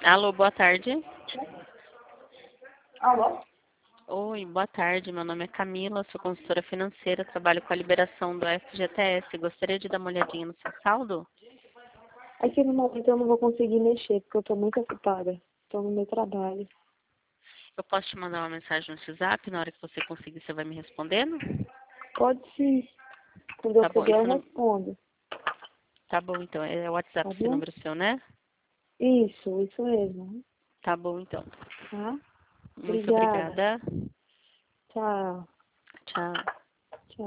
Alô, boa tarde. Alô? Oi, boa tarde. Meu nome é Camila, sou consultora financeira, trabalho com a liberação do FGTS. Gostaria de dar uma olhadinha no seu saldo? Aqui no momento eu não vou conseguir mexer, porque eu tô muito ocupada. Tô no meu trabalho. Eu posso te mandar uma mensagem no WhatsApp, na hora que você conseguir você vai me respondendo? Pode sim. Quando eu Tá bom, puder, esse eu não... respondo. Tá bom, então. É o WhatsApp Tá esse bom? número seu, né? Isso mesmo. Tá bom, então. Tá? Muito Obrigada. obrigada. Tchau. Tchau.